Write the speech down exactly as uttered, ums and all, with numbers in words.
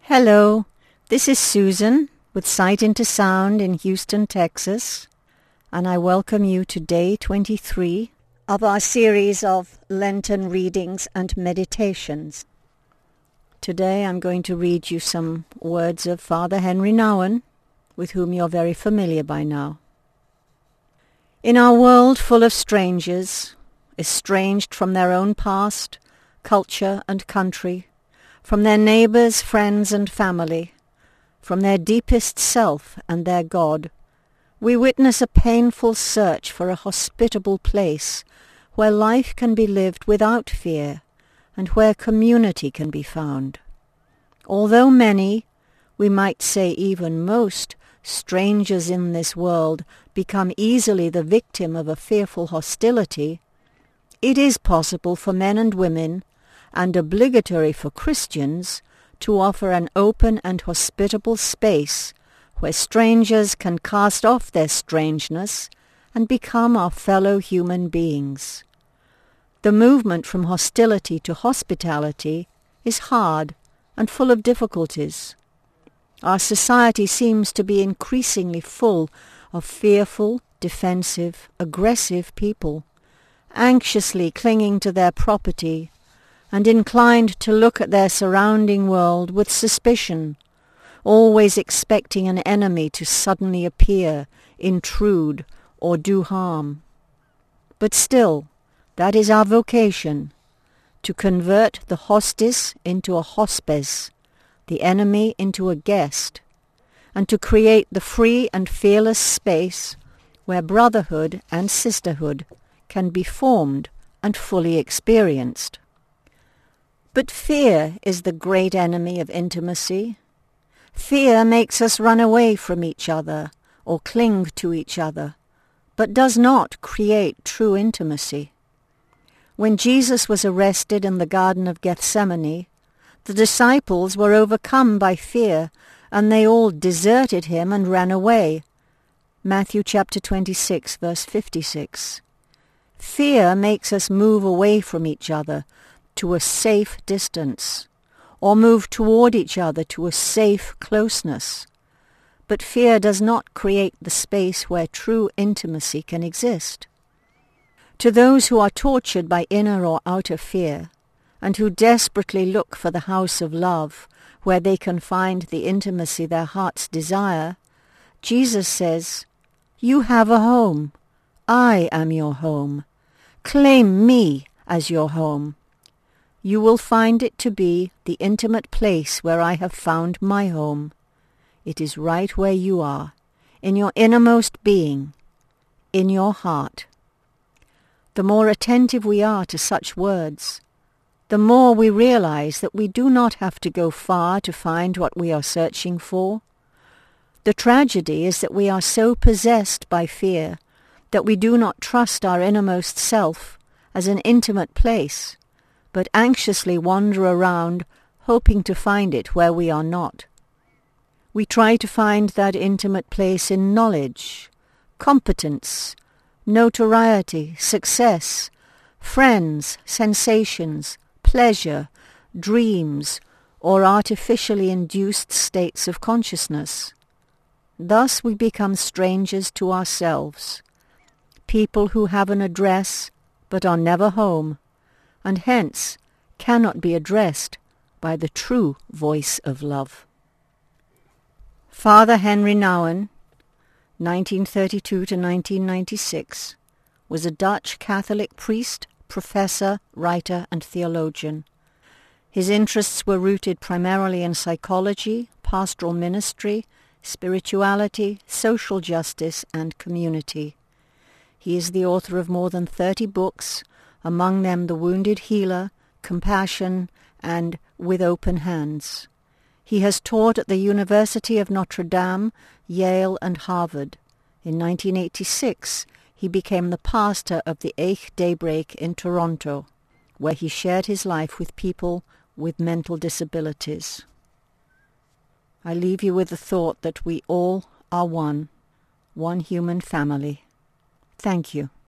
Hello, this is Susan with Sight into Sound in Houston, Texas, and I welcome you to day twenty-three of our series of Lenten readings and meditations. Today I'm going to read you some words of Father Henry Nouwen, with whom you're very familiar by now. In our world full of strangers, estranged from their own past, culture and country, from their neighbours, friends and family, from their deepest self and their God, we witness a painful search for a hospitable place where life can be lived without fear and where community can be found. Although many, we might say even most, strangers in this world become easily the victim of a fearful hostility, it is possible for men and women, and obligatory for Christians, to offer an open and hospitable space where strangers can cast off their strangeness and become our fellow human beings. The movement from hostility to hospitality is hard and full of difficulties. Our society seems to be increasingly full of fearful, defensive, aggressive people, anxiously clinging to their property and inclined to look at their surrounding world with suspicion, always expecting an enemy to suddenly appear, intrude, or do harm. But still, that is our vocation, to convert the hostis into a hospes, the enemy into a guest, and to create the free and fearless space where brotherhood and sisterhood can be formed and fully experienced. But fear is the great enemy of intimacy. Fear makes us run away from each other or cling to each other, but does not create true intimacy. When Jesus was arrested in the Garden of Gethsemane, the disciples were overcome by fear, and they all deserted him and ran away. Matthew chapter twenty-six, verse fifty-six. Fear makes us move away from each other to a safe distance, or move toward each other to a safe closeness. But fear does not create the space where true intimacy can exist. To those who are tortured by inner or outer fear, and who desperately look for the house of love, where they can find the intimacy their hearts desire, Jesus says, "You have a home. I am your home. Claim me as your home. You will find it to be the intimate place where I have found my home. It is right where you are, in your innermost being, in your heart." The more attentive we are to such words, the more we realize that we do not have to go far to find what we are searching for. The tragedy is that we are so possessed by fear that we do not trust our innermost self as an intimate place, but anxiously wander around hoping to find it where we are not. We try to find that intimate place in knowledge, competence, notoriety, success, friends, sensations, pleasure, dreams, or artificially induced states of consciousness. Thus we become strangers to ourselves, people who have an address but are never home, and hence cannot be addressed by the true voice of love. Father Henry Nouwen, nineteen thirty-two to nineteen ninety-six, was a Dutch Catholic priest, professor, writer, and theologian. His interests were rooted primarily in psychology, pastoral ministry, spirituality, social justice, and community. He is the author of more than thirty books, among them The Wounded Healer, Compassion, and With Open Hands. He has taught at the University of Notre Dame, Yale, and Harvard. In nineteen eighty-six, he became the pastor of the Eich Daybreak in Toronto, where he shared his life with people with mental disabilities. I leave you with the thought that we all are one, one human family. Thank you.